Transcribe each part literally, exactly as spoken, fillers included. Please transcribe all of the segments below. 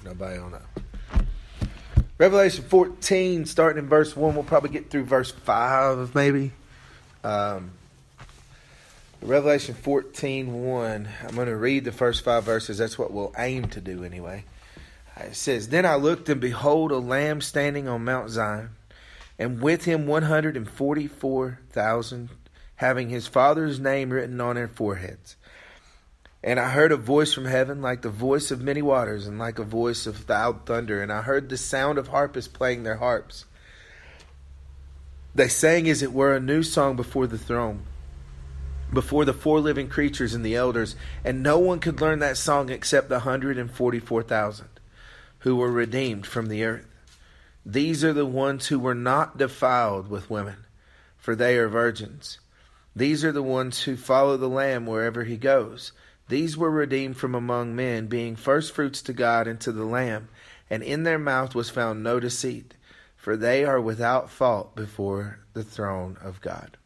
Nobody will know. Revelation fourteen, starting in verse one. We'll probably get through verse five, maybe. Um, Revelation fourteen, one. I'm going to read the first five verses. That's what we'll aim to do anyway. It says, Then I looked, and behold, a lamb standing on Mount Zion, and with him one hundred forty-four thousand, having his Father's name written on their foreheads. And I heard a voice from heaven, like the voice of many waters, and like a voice of loud thunder. And I heard the sound of harpists playing their harps. They sang as it were a new song before the throne, before the four living creatures and the elders. And no one could learn that song except the one hundred forty-four thousand who were redeemed from the earth. These are the ones who were not defiled with women, for they are virgins. These are the ones who follow the Lamb wherever he goes. These were redeemed from among men, being firstfruits to God and to the Lamb, and in their mouth was found no deceit, for they are without fault before the throne of God.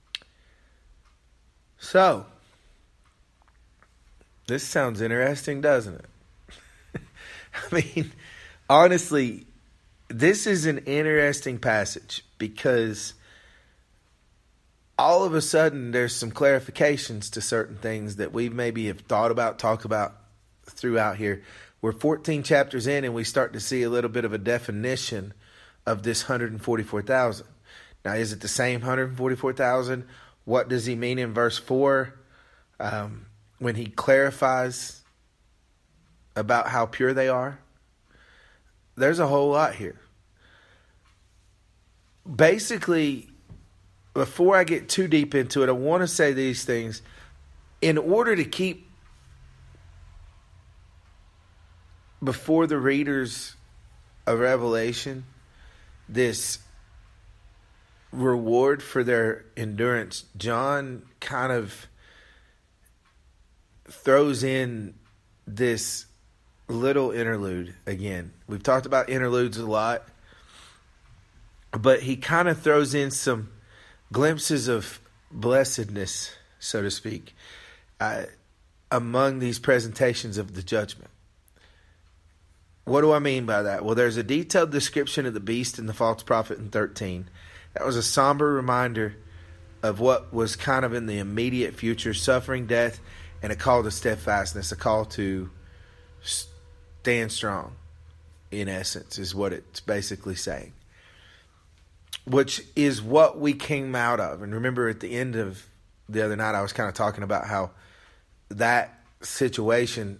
So, this sounds interesting, doesn't it? I mean, honestly, this is an interesting passage because all of a sudden there's some clarifications to certain things that we maybe have thought about, talked about throughout here. We're fourteen chapters in and we start to see a little bit of a definition of this one hundred forty-four thousand. Now, is it the same one hundred forty-four thousand? What does he mean in verse four um, when he clarifies about how pure they are? There's a whole lot here. Basically, before I get too deep into it, I want to say these things. In order to keep before the readers of Revelation this reward for their endurance, John kind of throws in this little interlude again. We've talked about interludes a lot, but he kind of throws in some glimpses of blessedness, so to speak, uh, among these presentations of the judgment. What do I mean by that? Well, there's a detailed description of the beast and the false prophet in thirteen. That was a somber reminder of what was kind of in the immediate future, suffering, death, and a call to steadfastness, a call to stand strong, in essence, is what it's basically saying. Which is what we came out of. And remember at the end of the other night, I was kind of talking about how that situation,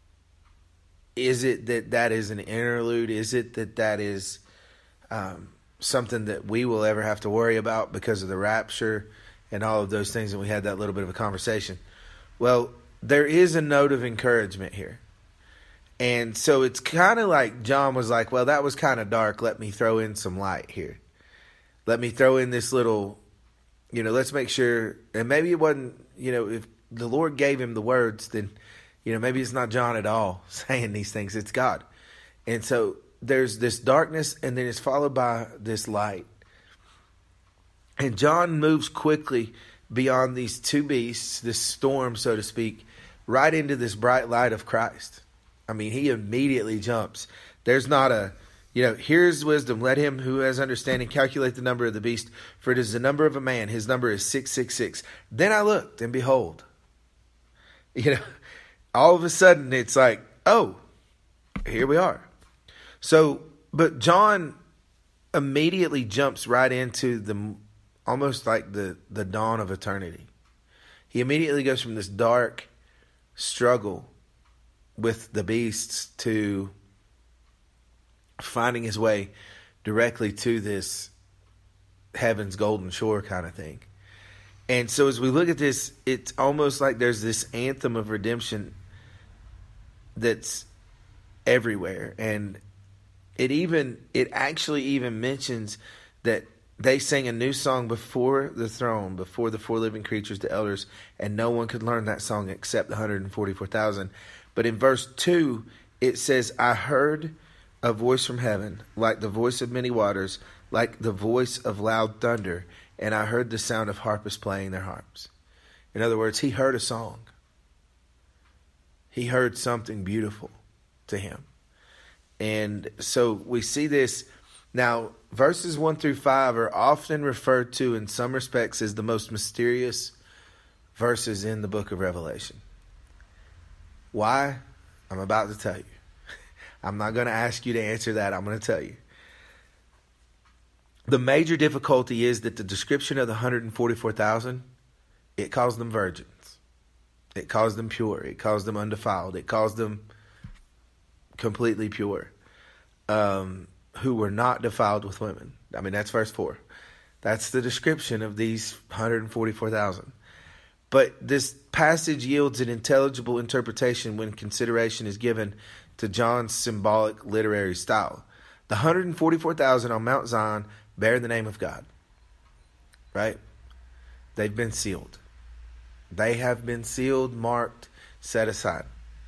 is it that that is an interlude? Is it that that is um, something that we will ever have to worry about because of the rapture and all of those things? And we had that little bit of a conversation. Well, there is a note of encouragement here. And so it's kind of like John was like, well, that was kind of dark. Let me throw in some light here. Let me throw in this little, you know, let's make sure, and maybe it wasn't, you know, if the Lord gave him the words, then, you know, maybe it's not John at all saying these things, it's God. And so there's this darkness, and then it's followed by this light. And John moves quickly beyond these two beasts, this storm, so to speak, right into this bright light of Christ. I mean, he immediately jumps. There's not a, You know, here's wisdom. Let him who has understanding calculate the number of the beast, for it is the number of a man. His number is six six six. Then I looked, and behold, you know, all of a sudden it's like, oh, here we are. So, but John immediately jumps right into the, almost like the, the dawn of eternity. He immediately goes from this dark struggle with the beasts to finding his way directly to this heaven's golden shore kind of thing. And so as we look at this, it's almost like there's this anthem of redemption that's everywhere. And it even, it actually even mentions that they sang a new song before the throne, before the four living creatures, the elders, and no one could learn that song except the one hundred forty-four thousand. But in verse two, it says, I heard a voice from heaven, like the voice of many waters, like the voice of loud thunder, and I heard the sound of harpists playing their harps. In other words, he heard a song. He heard something beautiful to him. And so we see this. Now, verses one through five are often referred to in some respects as the most mysterious verses in the book of Revelation. Why? I'm about to tell you. I'm not going to ask you to answer that. I'm going to tell you. The major difficulty is that the description of the one hundred forty-four thousand, it calls them virgins. It calls them pure. It calls them undefiled. It calls them completely pure. Um, who were not defiled with women. I mean, that's verse four. That's the description of these one hundred forty-four thousand. But this passage yields an intelligible interpretation when consideration is given to John's symbolic literary style. The one hundred forty-four thousand on Mount Zion bear the name of God. Right? They've been sealed. They have been sealed, marked, set aside.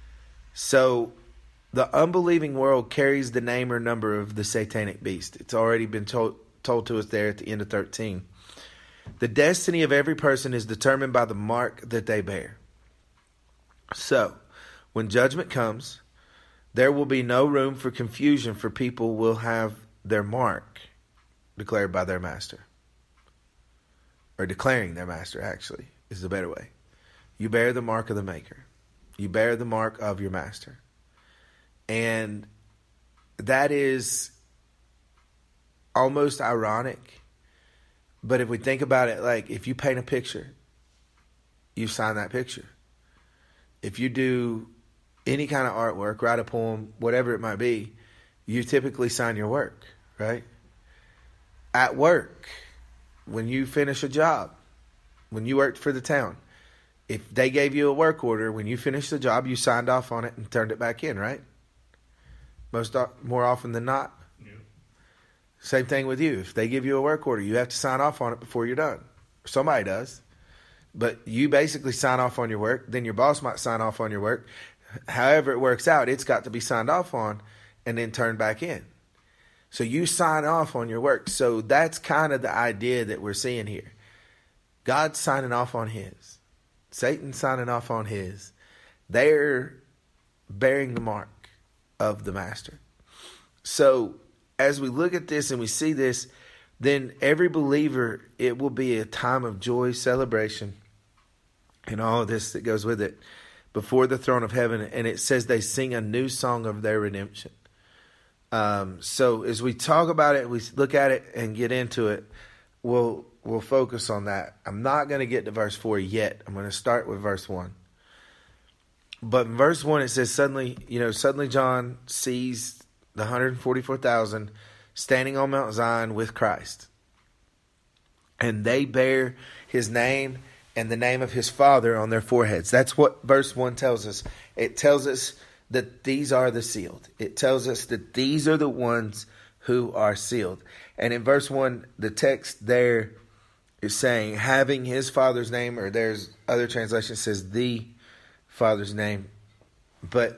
So the unbelieving world carries the name or number of the satanic beast. It's already been told, told to us there at the end of thirteen. The destiny of every person is determined by the mark that they bear. So, when judgment comes, there will be no room for confusion, for people will have their mark declared by their master. Or declaring their master, actually, is the better way. You bear the mark of the maker. You bear the mark of your master. And that is almost ironic. But if we think about it, like if you paint a picture, you sign that picture. If you do any kind of artwork, write a poem, whatever it might be, you typically sign your work, right? At work, when you finish a job, when you worked for the town, if they gave you a work order, when you finished the job, you signed off on it and turned it back in, right? Most more often than not. Yeah. Same thing with you. If they give you a work order, you have to sign off on it before you're done. Somebody does. But you basically sign off on your work. Then your boss might sign off on your work. However it works out, it's got to be signed off on and then turned back in. So you sign off on your work. So that's kind of the idea that we're seeing here. God's signing off on his. Satan's signing off on his. They're bearing the mark of the master. So as we look at this and we see this, then every believer, it will be a time of joy, celebration, and all of this that goes with it before the throne of heaven. And it says they sing a new song of their redemption. Um, so as we talk about it, we look at it and get into it, we'll we'll focus on that. I'm not going to get to verse four yet. I'm going to start with verse one. But in verse one, it says, suddenly, you know, suddenly John sees the one hundred forty-four thousand standing on Mount Zion with Christ. And they bear his name and the name of his Father on their foreheads. That's what verse one tells us. It tells us that these are the sealed. It tells us that these are the ones who are sealed. And in verse one, the text there is saying, having his Father's name, or there's other translation says the Father's name. But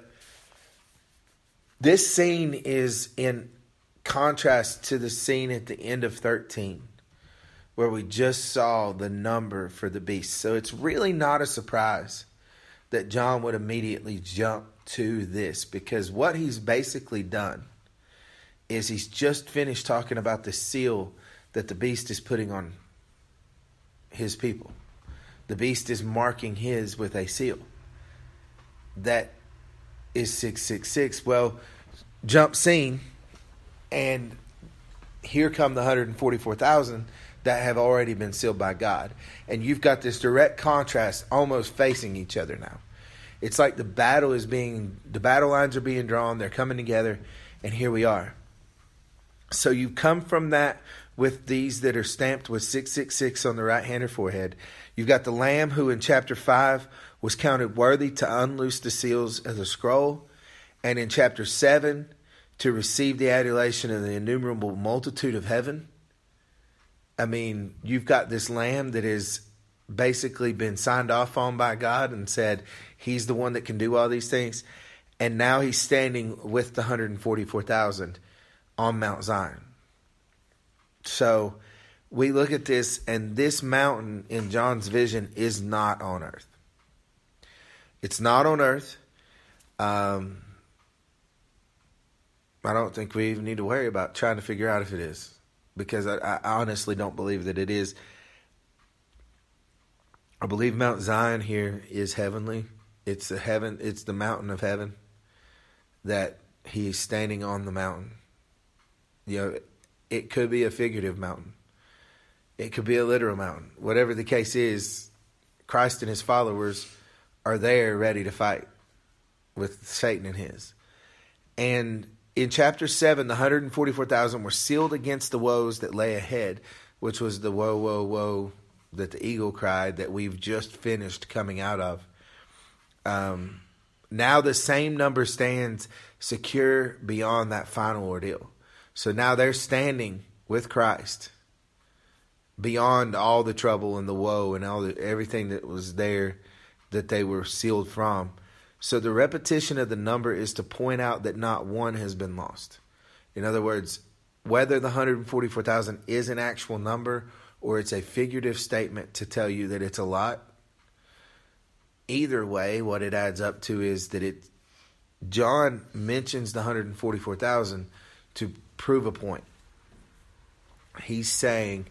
this scene is in contrast to the scene at the end of thirteen, where we just saw the number for the beast. So it's really not a surprise that John would immediately jump to this, because what he's basically done is he's just finished talking about the seal that the beast is putting on his people. The beast is marking his with a seal. That is six six six. Well, jump scene, and here come the one hundred forty-four thousand that have already been sealed by God. And you've got this direct contrast almost facing each other now. It's like the battle is being, the battle lines are being drawn, they're coming together, and here we are. So you come from that with these that are stamped with six six six on the right hand or forehead. You've got the Lamb who in chapter five was counted worthy to unloose the seals of the scroll. And in chapter seven, to receive the adulation of the innumerable multitude of heaven. I mean, you've got this Lamb that has basically been signed off on by God and said he's the one that can do all these things. And now he's standing with the one hundred forty-four thousand on Mount Zion. So we look at this, and this mountain in John's vision is not on earth. It's not on earth. Um, I don't think we even need to worry about trying to figure out if it is, because I, I honestly don't believe that it is. I believe Mount Zion here is heavenly. It's the heaven. It's the mountain of heaven that he is standing on the mountain. You know, it could be a figurative mountain. It could be a literal mountain. Whatever the case is, Christ and his followers are there ready to fight with Satan and his. And in chapter seven, the one hundred forty-four thousand were sealed against the woes that lay ahead, which was the woe, woe, woe that the eagle cried that we've just finished coming out of. Um, now the same number stands secure beyond that final ordeal. So now they're standing with Christ beyond all the trouble and the woe and all the, everything that was there that they were sealed from. So the repetition of the number is to point out that not one has been lost. In other words, whether the one hundred forty-four thousand is an actual number or it's a figurative statement to tell you that it's a lot, either way, what it adds up to is that it John mentions the one hundred forty-four thousand to prove a point. He's saying,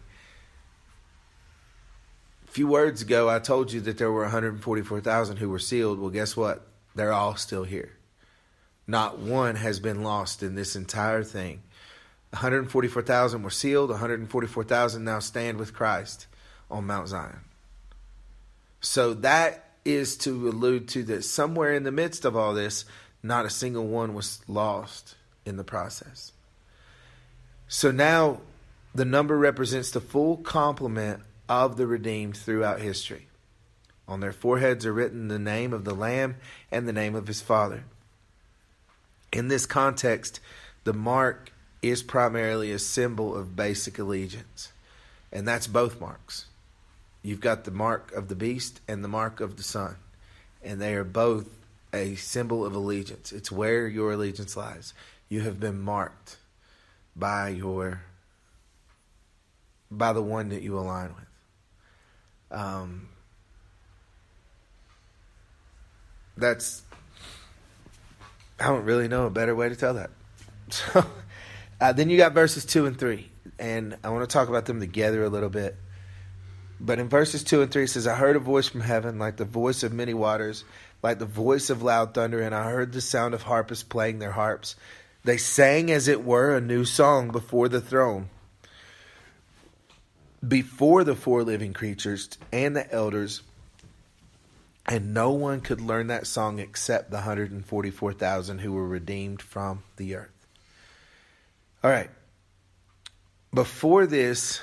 a few words ago, I told you that there were one hundred forty-four thousand who were sealed. Well, guess what? They're all still here. Not one has been lost in this entire thing. one hundred forty-four thousand were sealed. one hundred forty-four thousand now stand with Christ on Mount Zion. So that is to allude to that somewhere in the midst of all this, not a single one was lost in the process. So now the number represents the full complement of the redeemed throughout history. On their foreheads are written the name of the Lamb and the name of his Father. In this context, the mark is primarily a symbol of basic allegiance. And that's both marks. You've got the mark of the beast and the mark of the Son. And they are both a symbol of allegiance. It's where your allegiance lies. You have been marked by your by the one that you align with. Um, that's, I don't really know a better way to tell that. So uh, then you got verses two and three, and I want to talk about them together a little bit. But in verses two and three it says, I heard a voice from heaven like the voice of many waters, like the voice of loud thunder, and I heard the sound of harpists playing their harps. They sang as it were a new song before the throne, before the four living creatures and the elders, and no one could learn that song except the one hundred forty-four thousand who were redeemed from the earth. All right. Before this,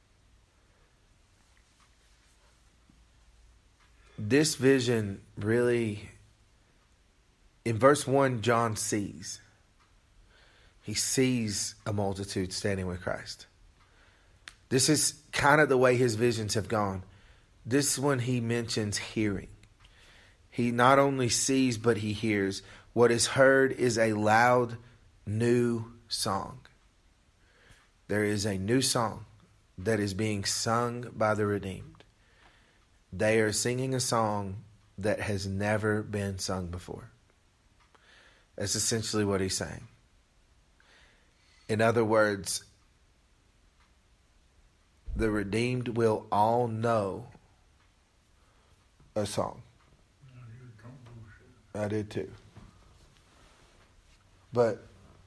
this vision really, in verse one, John sees. He sees a multitude standing with Christ. This is kind of the way his visions have gone. This one he mentions hearing. He not only sees, but he hears. What is heard is a loud, new song. There is a new song that is being sung by the redeemed. They are singing a song that has never been sung before. That's essentially what he's saying. In other words, the redeemed will all know a song. I did too. But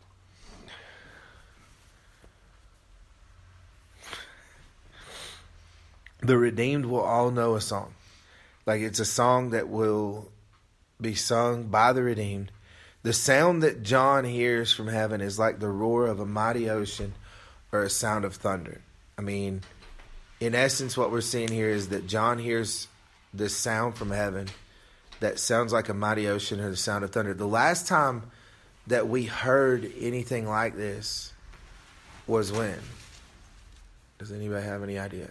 the redeemed will all know a song. Like it's a song that will be sung by the redeemed. The sound that John hears from heaven is like the roar of a mighty ocean or a sound of thunder. I mean, in essence, what we're seeing here is that John hears this sound from heaven that sounds like a mighty ocean or the sound of thunder. The last time that we heard anything like this was when? Does anybody have any idea?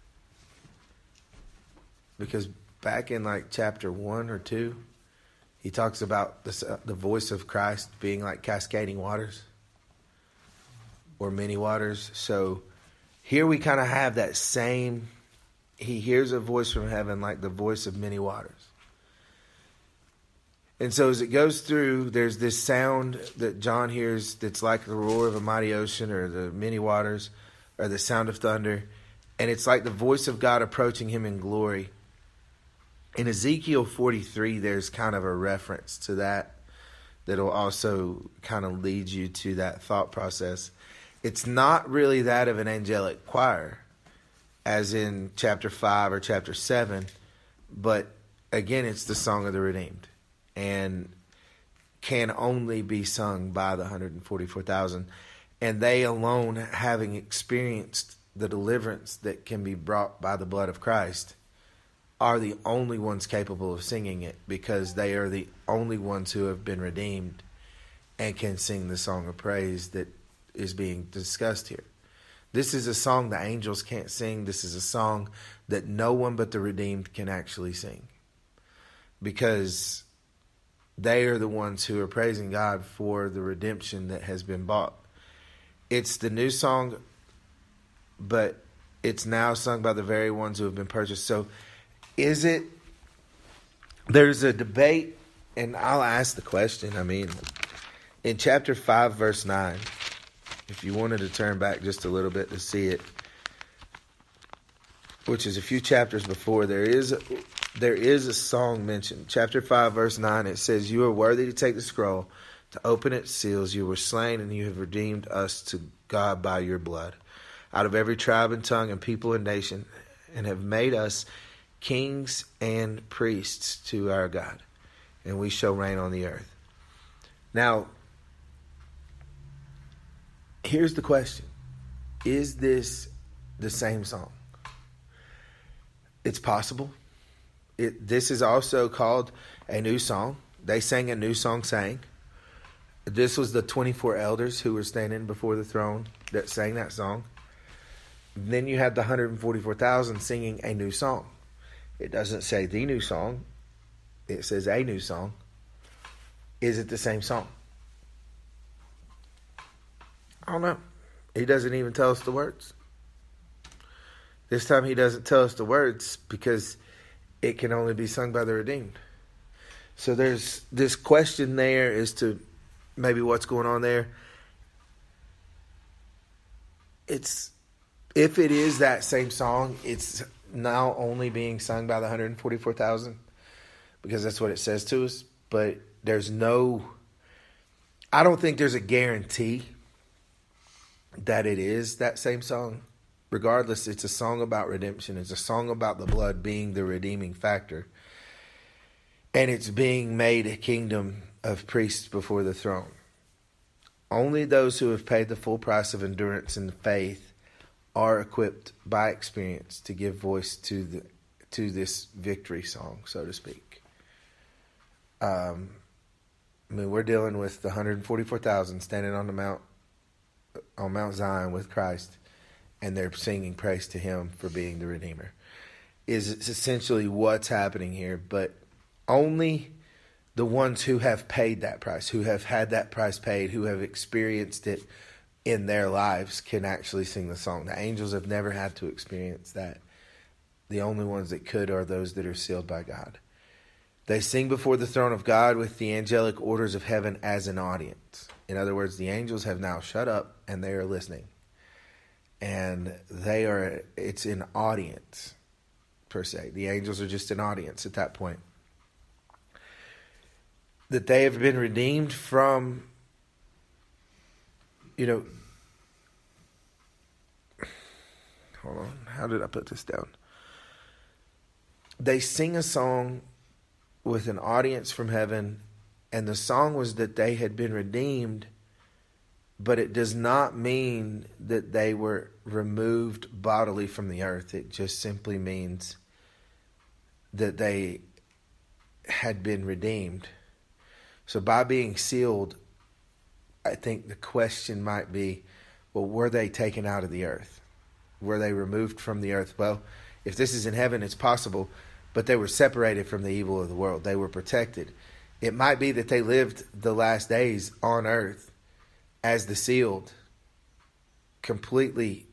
Because back in like chapter one or two, he talks about the, the voice of Christ being like cascading waters or many waters. So here we kind of have that same, he hears a voice from heaven like the voice of many waters. And so as it goes through, there's this sound that John hears that's like the roar of a mighty ocean or the many waters or the sound of thunder. And it's like the voice of God approaching him in glory. In Ezekiel forty-three, there's kind of a reference to that that'll also kind of lead you to that thought process. It's not really that of an angelic choir, as in chapter five or chapter seven, but again, it's the song of the redeemed, and can only be sung by the one hundred forty-four thousand, and they alone, having experienced the deliverance that can be brought by the blood of Christ, are the only ones capable of singing it, because they are the only ones who have been redeemed and can sing the song of praise that is being discussed here. This is a song the angels can't sing. This is a song that no one but the redeemed can actually sing, because they are the ones who are praising God for the redemption that has been bought. It's the new song, but it's now sung by the very ones who have been purchased. So is it, there's a debate, and I'll ask the question. I mean, in chapter five, verse nine, if you wanted to turn back just a little bit to see it, which is a few chapters before, there is a, there is a song mentioned. Chapter five, verse nine, it says, "You are worthy to take the scroll, to open its seals. You were slain, and you have redeemed us to God by your blood, out of every tribe and tongue and people and nation, and have made us kings and priests to our God, and we shall reign on the earth." Now, here's the question. Is this the same song? It's possible. It, this is also called a new song. They sang a new song sang. This was the twenty-four elders who were standing before the throne that sang that song. Then you had the one hundred forty-four thousand singing a new song. It doesn't say the new song. It says a new song. Is it the same song? I don't know. He doesn't even tell us the words. This time he doesn't tell us the words because it can only be sung by the redeemed. So there's this question there as to maybe what's going on there. It's, if it is that same song, it's now only being sung by the one hundred forty-four thousand, because that's what it says to us. But there's no, I don't think there's a guarantee that it is that same song. Regardless, it's a song about redemption. It's a song about the blood being the redeeming factor. And it's being made a kingdom of priests before the throne. Only those who have paid the full price of endurance and faith are equipped by experience to give voice to the to this victory song, so to speak. Um, I mean, we're dealing with the one hundred forty-four thousand standing on the mount on Mount Zion with Christ, and they're singing praise to him for being the Redeemer. Is essentially what's happening here, but only the ones who have paid that price, who have had that price paid, who have experienced it in their lives can actually sing the song. The angels have never had to experience that. The only ones that could are those that are sealed by God. They sing before the throne of God with the angelic orders of heaven as an audience. In other words, the angels have now shut up and they are listening. And they are, it's an audience, per se. The angels are just an audience at that point. That they have been redeemed from, you know, hold on, how did I put this down? They sing a song with an audience from heaven, and the song was that they had been redeemed, but it does not mean that they were removed bodily from the earth. It just simply means that they had been redeemed. So by being sealed, I think the question might be, well, were they taken out of the earth? Were they removed from the earth? Well, if this is in heaven, it's possible, but they were separated from the evil of the world. They were protected. It might be that they lived the last days on earth as the sealed, completely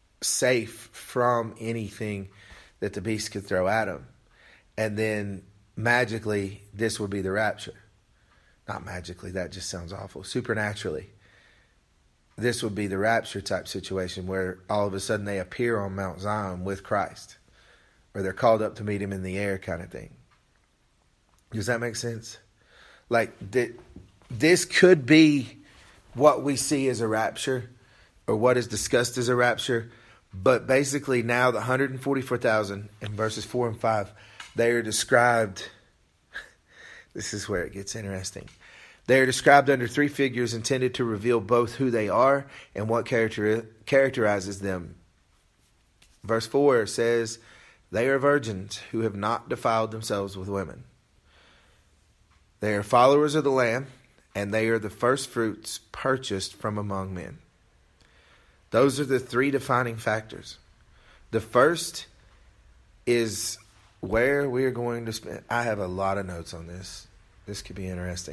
safe from anything that the beast could throw at them. And then magically this would be the rapture. Not magically, that just sounds awful. Supernaturally, this would be the rapture type situation where all of a sudden they appear on Mount Zion with Christ, or they're called up to meet him in the air kind of thing. Does that make sense? Like, th- this could be what we see as a rapture, or what is discussed as a rapture. But basically now the one hundred forty-four thousand in verses four and five, they are described. This is where it gets interesting. They are described under three figures intended to reveal both who they are and what character, characterizes them. Verse four says, they are virgins who have not defiled themselves with women. They are followers of the Lamb, and they are the first fruits purchased from among men. Those are the three defining factors. The first is where we're going to spend. I have a lot of notes on this. This could be interesting.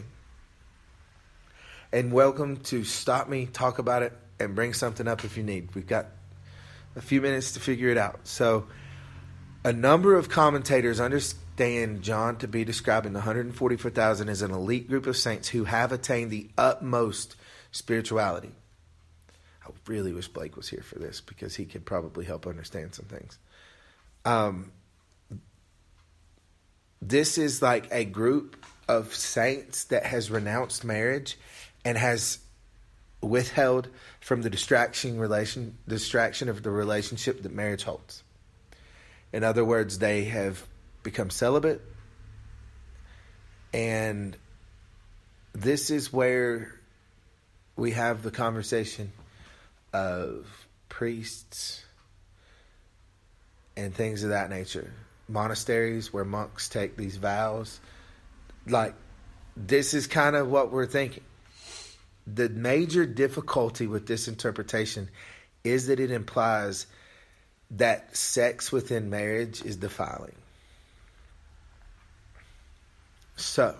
And welcome to stop me, talk about it, and bring something up if you need. We've got a few minutes to figure it out. So, a number of commentators understand John to be describing the one hundred forty-four thousand as an elite group of saints who have attained the utmost spirituality. I really wish Blake was here for this because he could probably help understand some things. Um, this is like a group of saints that has renounced marriage and has withheld from the distraction relation distraction of the relationship that marriage holds. In other words, they have become celibate, and this is where we have the conversation of priests and things of that nature. Monasteries where monks take these vows. Like, this is kind of what we're thinking. The major difficulty with this interpretation is that it implies that sex within marriage is defiling. So,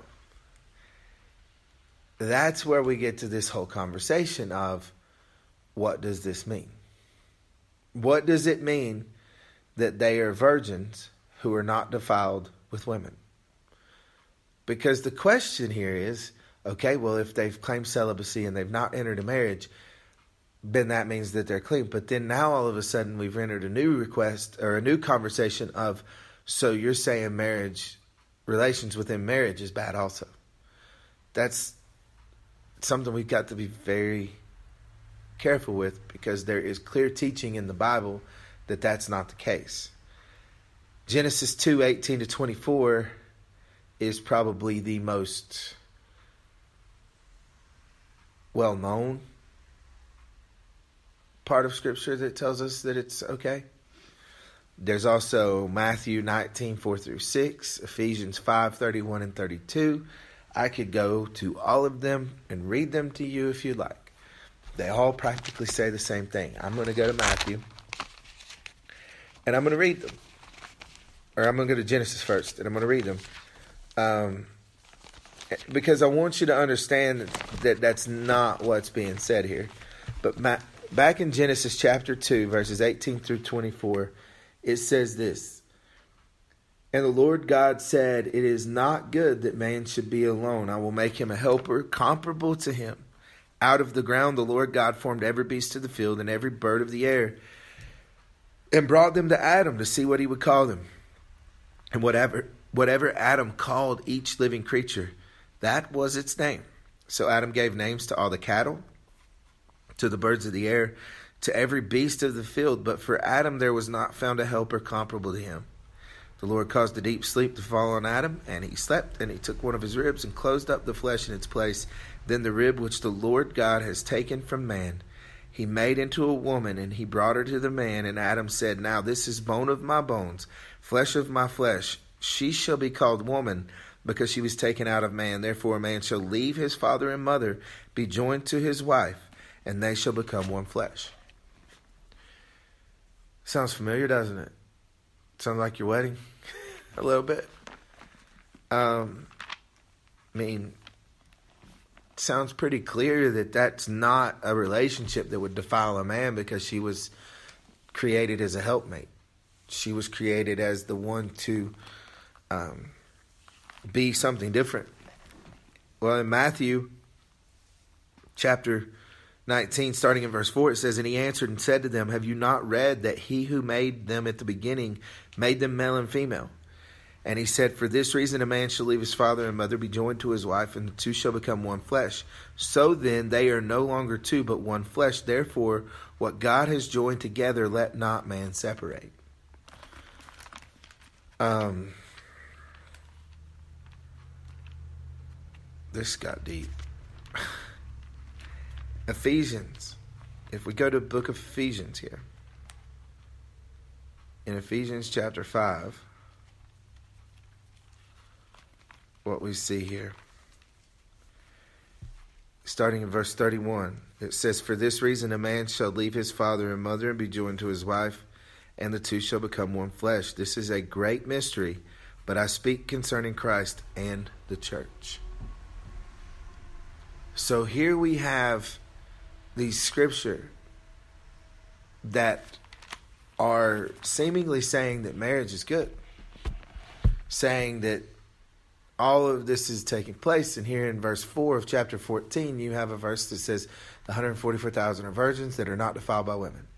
that's where we get to this whole conversation of, what does this mean? What does it mean that they are virgins who are not defiled with women? Because the question here is, okay, well, if they've claimed celibacy and they've not entered a marriage, then that means that they're clean. But then now all of a sudden we've entered a new request or a new conversation of, so you're saying marriage, relations within marriage is bad also. That's something we've got to be very careful with, because there is clear teaching in the Bible that that's not the case. Genesis two eighteen to twenty-four is probably the most well-known part of Scripture that tells us that it's okay. There's also Matthew nineteen four through six, Ephesians five thirty-one and thirty-two. I could go to all of them and read them to you if you'd like. They all practically say the same thing. I'm going to go to Matthew, and I'm going to read them. Or I'm going to go to Genesis first, and I'm going to read them. Um, because I want you to understand that that's not what's being said here. But ma- back in Genesis chapter two, verses eighteen through twenty-four, it says this. And the Lord God said, it is not good that man should be alone. I will make him a helper comparable to him. Out of the ground the Lord God formed every beast of the field and every bird of the air, and brought them to Adam to see what he would call them. And whatever whatever Adam called each living creature, that was its name. So Adam gave names to all the cattle, to the birds of the air, to every beast of the field. But for Adam there was not found a helper comparable to him. The Lord caused a deep sleep to fall on Adam, and he slept, and he took one of his ribs and closed up the flesh in its place. Then the rib which the Lord God has taken from man, he made into a woman, and he brought her to the man. And Adam said, now this is bone of my bones, flesh of my flesh. She shall be called woman, because she was taken out of man. Therefore a man shall leave his father and mother, be joined to his wife, and they shall become one flesh. Sounds familiar, doesn't it? Sounds like your wedding a little bit. Um, I mean, sounds pretty clear that that's not a relationship that would defile a man, because she was created as a helpmate. She was created as the one to um, be something different? Well, in Matthew chapter nineteen, starting in verse four, it says, "And he answered and said to them, Have you not read that he who made them at the beginning made them male and female? And he said, For this reason a man shall leave his father and mother, be joined to his wife, and the two shall become one flesh. So then they are no longer two, but one flesh. Therefore, what God has joined together, let not man separate." Um, this got deep. Ephesians. If we go to the book of Ephesians here. In Ephesians chapter five. What we see here. Starting in verse thirty-one. It says, "For this reason a man shall leave his father and mother and be joined to his wife, and the two shall become one flesh. This is a great mystery, but I speak concerning Christ and the church." So here we have these scripture that are seemingly saying that marriage is good. Saying that all of this is taking place. And here in verse four of chapter fourteen, you have a verse that says the one hundred forty-four thousand are virgins that are not defiled by women.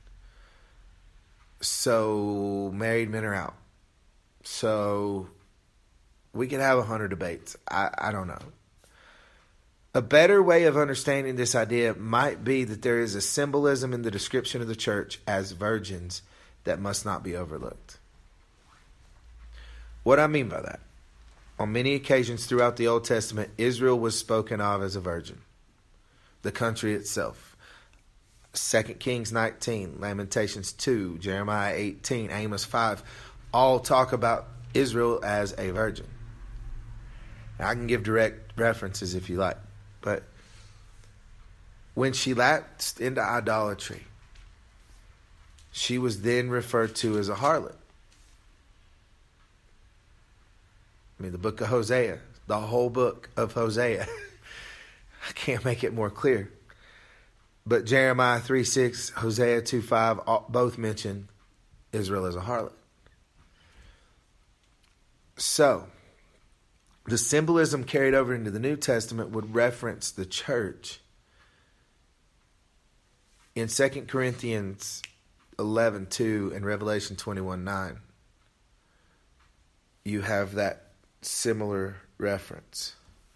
So married men are out. So we could have a hundred debates. I, I don't know. A better way of understanding this idea might be that there is a symbolism in the description of the church as virgins that must not be overlooked. What I mean by that? On many occasions throughout the Old Testament, Israel was spoken of as a virgin. The country itself. Second Kings nineteen, Lamentations two, Jeremiah eighteen, Amos five, all talk about Israel as a virgin. Now, I can give direct references if you like. But when she lapsed into idolatry, she was then referred to as a harlot. I mean, the book of Hosea, the whole book of Hosea. I can't make it more clear. But Jeremiah three six, Hosea two five, both mention Israel as a harlot. So, the symbolism carried over into the New Testament would reference the church. In Second Corinthians eleven two and Revelation twenty-one nine, you have that similar reference.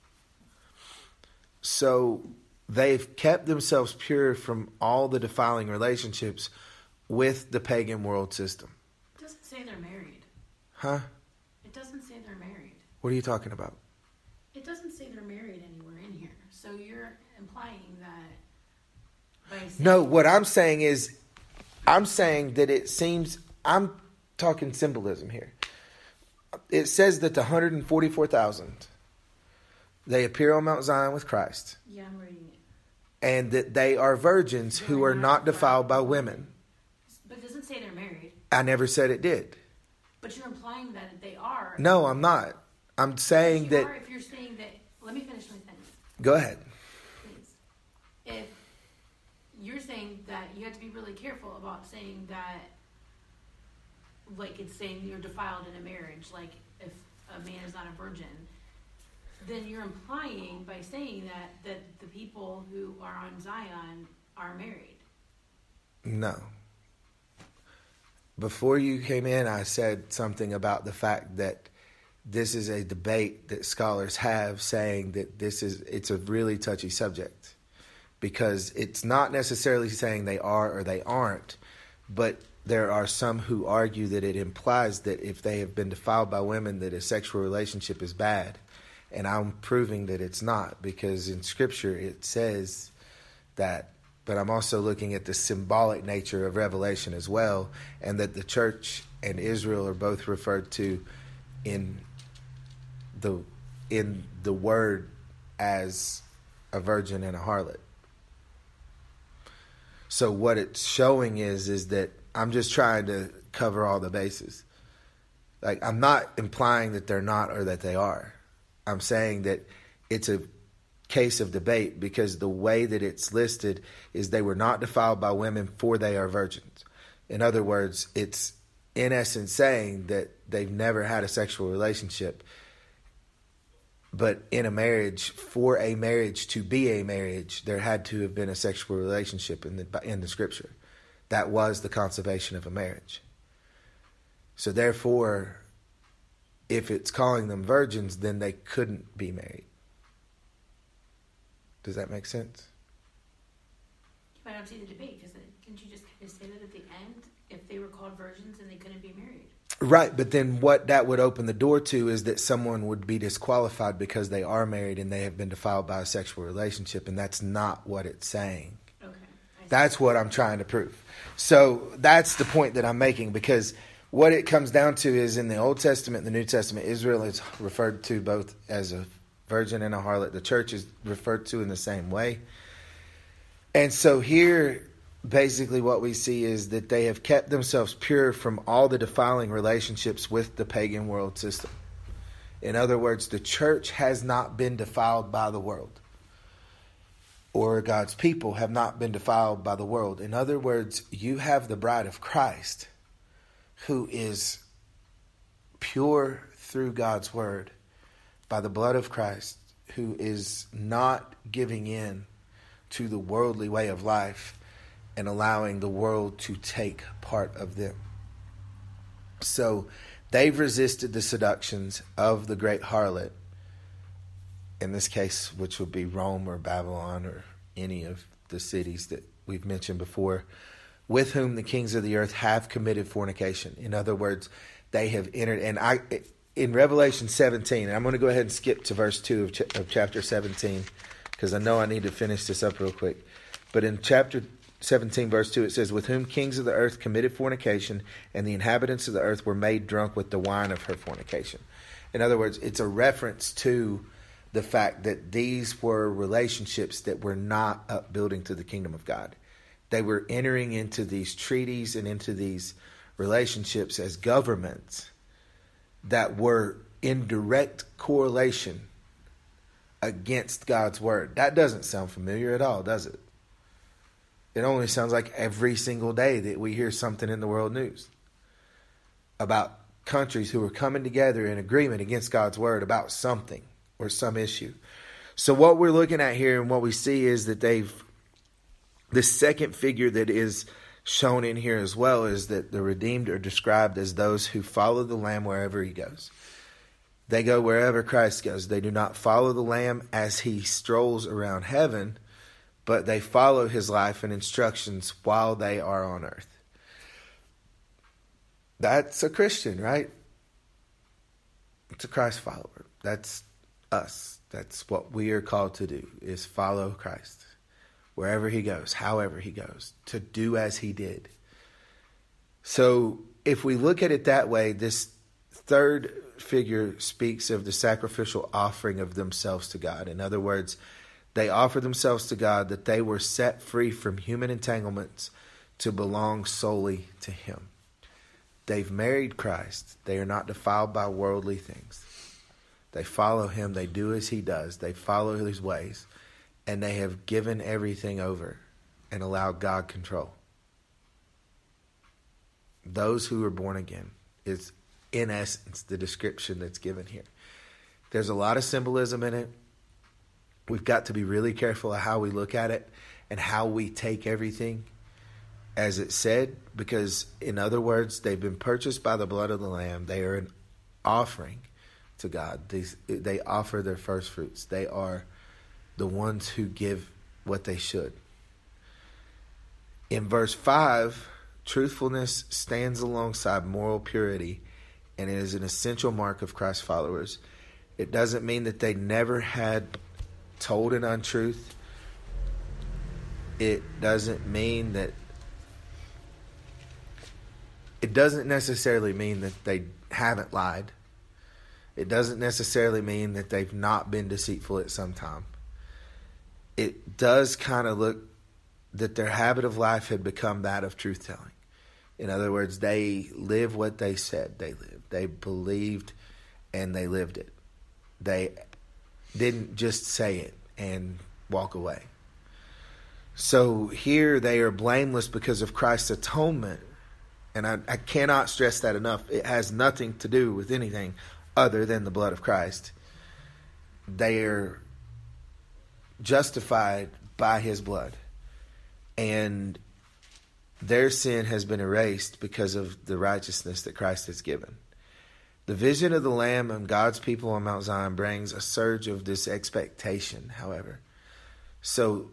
So they've kept themselves pure from all the defiling relationships with the pagan world system. It doesn't say they're married. Huh? It doesn't say they're married. What are you talking about? It doesn't say they're married anywhere in here. So you're implying that by saying... No, what I'm saying is, I'm saying that it seems, I'm talking symbolism here. It says that the one hundred forty-four thousand, they appear on Mount Zion with Christ. Yeah, I'm reading it. And that they are virgins They're who are not not defiled defiled by by women. But it doesn't say they're married. I never said it did. But you're implying that they are. No, I'm not. I'm saying you that... are if you're saying that... Let me finish my sentence. Go ahead. Please. If you're saying that you have to be really careful about saying that, like it's saying you're defiled in a marriage, like if a man is not a virgin, then you're implying by saying that that the people who are on Zion are married. No. Before you came in, I said something about the fact that this is a debate that scholars have, saying that this is it's a really touchy subject, because it's not necessarily saying they are or they aren't, but there are some who argue that it implies that if they have been defiled by women, that a sexual relationship is bad. And I'm proving that it's not, because in Scripture it says that. But I'm also looking at the symbolic nature of Revelation as well, and that the church and Israel are both referred to in the in the word as a virgin and a harlot. So what it's showing is is that I'm just trying to cover all the bases. Like, I'm not implying that they're not or that they are. I'm saying that it's a case of debate, because the way that it's listed is they were not defiled by women, for they are virgins. In other words, it's in essence saying that they've never had a sexual relationship, But in a marriage, for a marriage to be a marriage, there had to have been a sexual relationship in the in the scripture. That was the consummation of a marriage. So therefore, if it's calling them virgins, then they couldn't be married. Does that make sense? I don't see the debate, because didn't you just kind of say that at the end? If they were called virgins, then they couldn't be married. Right, but then what that would open the door to is that someone would be disqualified because they are married and they have been defiled by a sexual relationship, and that's not what it's saying. Okay. That's what I'm trying to prove. So that's the point that I'm making, because what it comes down to is in the Old Testament and the New Testament, Israel is referred to both as a virgin and a harlot. The church is referred to in the same way. And so here, basically what we see is that they have kept themselves pure from all the defiling relationships with the pagan world system. In other words, the church has not been defiled by the world, or God's people have not been defiled by the world. In other words, you have the bride of Christ, who is pure through God's word, by the blood of Christ, who is not giving in to the worldly way of life and allowing the world to take part of them. So they've resisted the seductions of the great harlot, in this case, which would be Rome or Babylon or any of the cities that we've mentioned before, with whom the kings of the earth have committed fornication. In other words, they have entered. And I, in Revelation seventeen, and I'm going to go ahead and skip to verse two of, ch- of chapter seventeen, because I know I need to finish this up real quick. But in chapter seventeen, verse two, it says, with whom kings of the earth committed fornication, and the inhabitants of the earth were made drunk with the wine of her fornication. In other words, it's a reference to the fact that these were relationships that were not upbuilding to the kingdom of God. They were entering into these treaties and into these relationships as governments that were in direct correlation against God's word. That doesn't sound familiar at all, does it? It only sounds like every single day that we hear something in the world news about countries who are coming together in agreement against God's word about something or some issue. So what we're looking at here and what we see is that they've, the second figure that is shown in here as well is that the redeemed are described as those who follow the Lamb wherever he goes. They go wherever Christ goes. They do not follow the Lamb as he strolls around heaven, but they follow his life and instructions while they are on earth. That's a Christian, right? It's a Christ follower. That's us. That's what we are called to do, is follow Christ wherever he goes, however he goes, to do as he did. So if we look at it that way, this third figure speaks of the sacrificial offering of themselves to God. In other words, they offer themselves to God that they were set free from human entanglements to belong solely to him. They've married Christ. They are not defiled by worldly things. They follow him. They do as he does. They follow his ways. And they have given everything over and allowed God control. Those who are born again is, in essence, the description that's given here. There's a lot of symbolism in it. We've got to be really careful of how we look at it and how we take everything as it said, because in other words, they've been purchased by the blood of the Lamb. They are an offering to God. These, they offer their first fruits. They are the ones who give what they should. In verse five, truthfulness stands alongside moral purity, and it is an essential mark of Christ's followers. It doesn't mean that they never had told an untruth. It doesn't mean that it doesn't necessarily mean that they haven't lied. It doesn't necessarily mean that they've not been deceitful at some time. It does kind of look that their habit of life had become that of truth-telling. In other words, they live what they said they lived. They believed and they lived it. They didn't just say it and walk away. So here they are blameless because of Christ's atonement. And I, I cannot stress that enough. It has nothing to do with anything other than the blood of Christ. they're justified by his blood. And their sin has been erased because of the righteousness that Christ has given. The vision of the Lamb and God's people on Mount Zion brings a surge of this expectation, however. So,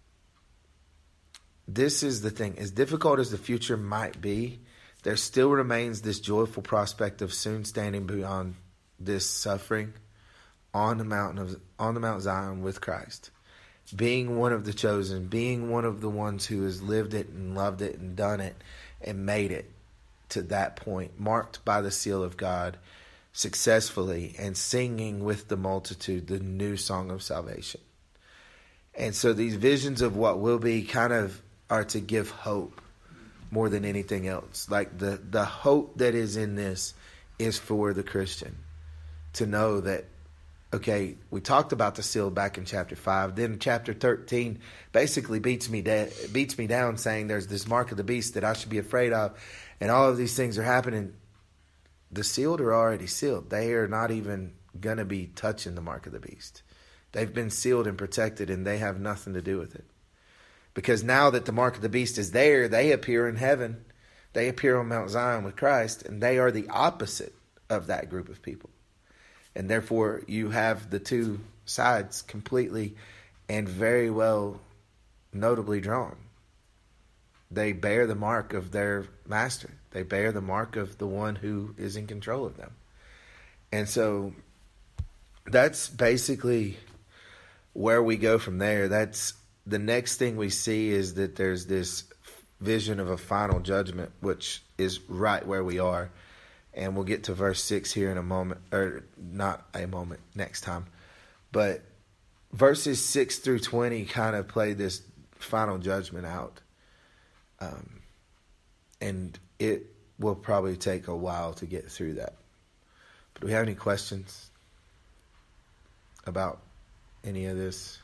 this is the thing. As difficult as the future might be, there still remains this joyful prospect of soon standing beyond this suffering on the mountain of on the Mount Zion with Christ. Being one of the chosen, being one of the ones who has lived it and loved it and done it and made it to that point, marked by the seal of God successfully, and singing with the multitude the new song of salvation. And so these visions of what will be kind of are to give hope more than anything else. Like the, the hope that is in this is for the Christian to know that, okay, we talked about the seal back in chapter five. Then chapter thirteen basically beats me da- beats me down, saying there's this mark of the beast that I should be afraid of, and all of these things are happening. The sealed are already sealed. They are not even going to be touching the mark of the beast. They've been sealed and protected, and they have nothing to do with it. Because now that the mark of the beast is there, they appear in heaven. They appear on Mount Zion with Christ, and they are the opposite of that group of people. And therefore, you have the two sides completely and very well notably drawn. They bear the mark of their master. They bear the mark of the one who is in control of them. And so that's basically where we go from there. That's the next thing we see is that there's this vision of a final judgment, which is right where we are. And we'll get to verse six here in a moment, or not a moment, next time. But verses six through twenty kind of play this final judgment out. Um, and it will probably take a while to get through that. But do we have any questions about any of this?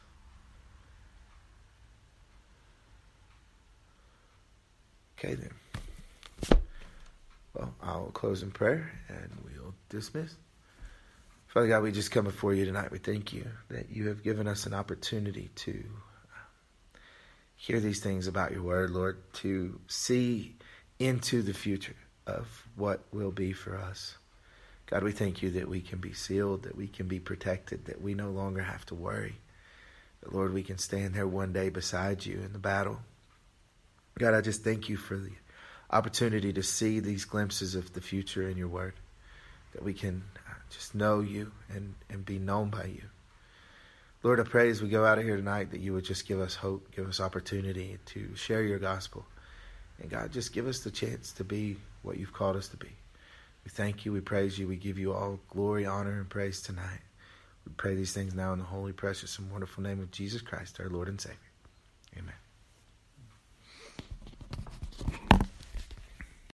Okay, then. Well, I'll close in prayer and we'll dismiss. Father God, we just come before you tonight. We thank you that you have given us an opportunity to hear these things about your word, Lord, to see into the future of what will be for us. God, we thank you that we can be sealed, that we can be protected, that we no longer have to worry. That, Lord, we can stand there one day beside you in the battle. God, I just thank you for the opportunity to see these glimpses of the future in your word, that we can just know you and, and be known by you. Lord, I pray as we go out of here tonight that you would just give us hope, give us opportunity to share your gospel. And God, just give us the chance to be what you've called us to be. We thank you, we praise you, we give you all glory, honor, and praise tonight. We pray these things now in the holy, precious, and wonderful name of Jesus Christ, our Lord and Savior. Amen.